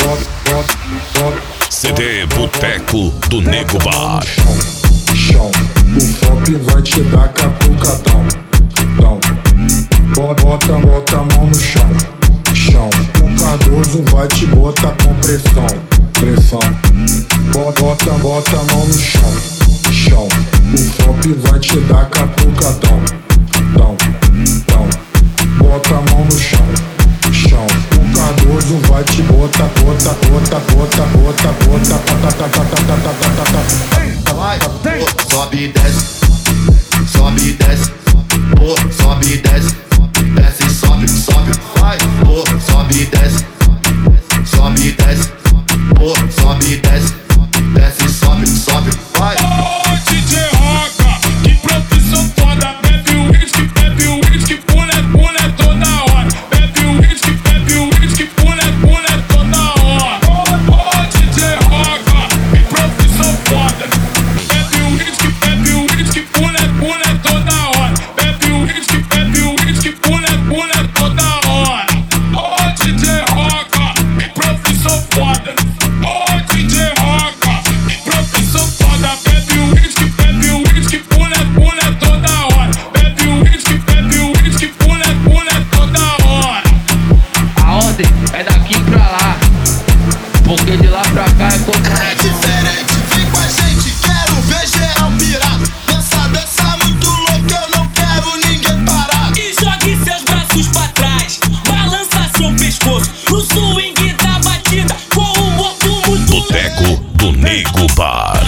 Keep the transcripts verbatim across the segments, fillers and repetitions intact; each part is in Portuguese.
C D Boteco do Nego Bar. Chão, o Fop vai te dar catucadão. Dão. Bota, bota a mão no chão. Chão, o Cardoso vai te botar com pressão. Pressão. Bota, bota a mão no chão. Chão, o Fop vai te dar catucadão. Dão, dão. Bota a mão no chão. Chão, o Cardoso vai te botar, bota, bota, bota, bota, bota, bota, bota, bota, bota, bota. Vai, oh, sobe e desce, sobe e desce, oh, sobe e desce, desce e sobe, sobe, vai, oh, sobe e desce, sobe e desce, oh, sobe e desce, desce e sobe, sobe, vai. Ô D J Roca, que profissão foda, bebe o whisky, bebe o whisky, pula, pula toda hora, bebe o whisky, bebe o whisky, pula, pula toda hora. Ô D J Roca, que profissão foda. Bebe o whisky, bebe o whisky, pula, pula toda hora. Bebe o whisky, bebe o whisky, pula, pula toda hora. Ô D J Roca, que profissão foda. Ô D J Roca, que profissão foda. Bebe o whisky, bebe o whisky, pula, pula toda hora. Bebe o whisky, bebe o whisky, pula, pula toda hora. A ordem é daqui pra lá, porque de lá pra cá é contra. É diferente, vem com a gente, quero ver geral pirar. Dança, dança muito louco, eu não quero ninguém parar. E jogue seus braços pra trás, balança seu pescoço no swing da batida, com o morto muito Boteco do Nego Bar.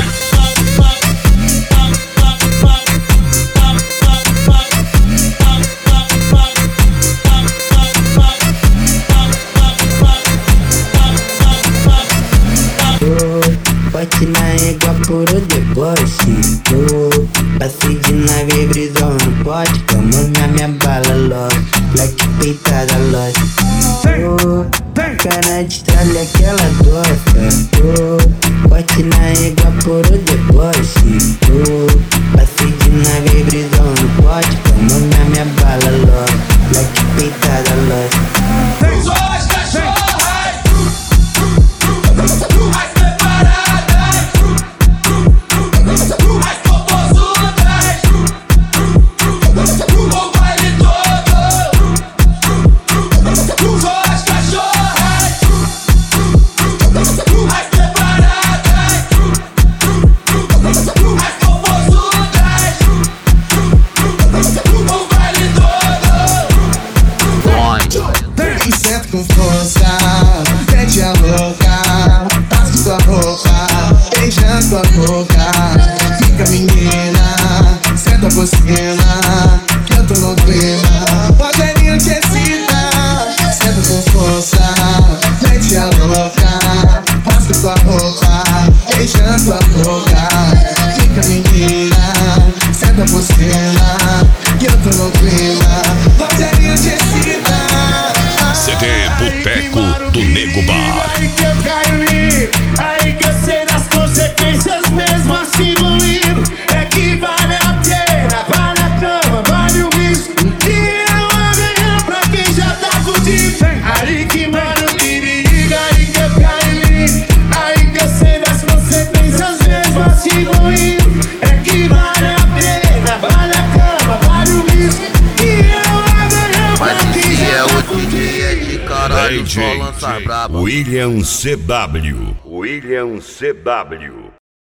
Forte na égua, puro deboche. Oh, passei de nave, brisou no pote. Tamo na minha bala logo, black peitada loja. Oh, cara de tralha aquela doça. Oh, forte na égua, puro deboche. Oh, passei de nave, brisou no pote. Tamo na minha bala logo, black peitada loja. Só as cachorras, Senta com força, mete a louca, passa sua roupa, beijando a boca. Fica menina, senta por cima, que eu tô no clima. Rogerinho te excita, senta com força, mete a louca, passa sua roupa, beijando a boca. Fica menina, senta por cima, que eu tô no clima. Rogerinho te excita. C D Boteco do Nego Bar. aí que eu caio em, aí que eu sei das consequências mesmo assim vou indo. É que vale a pena, vale a cama, vale o risco. E é uma ganha pra quem já tá fudido. Aí que mora o perigo, aí que eu caio em, aí que eu sei das consequências mesmo assim vou indo. É que vale a pena, vale a cama, vale o risco. E é uma ganha pra quem já tá fudido. D J William C W. William C W.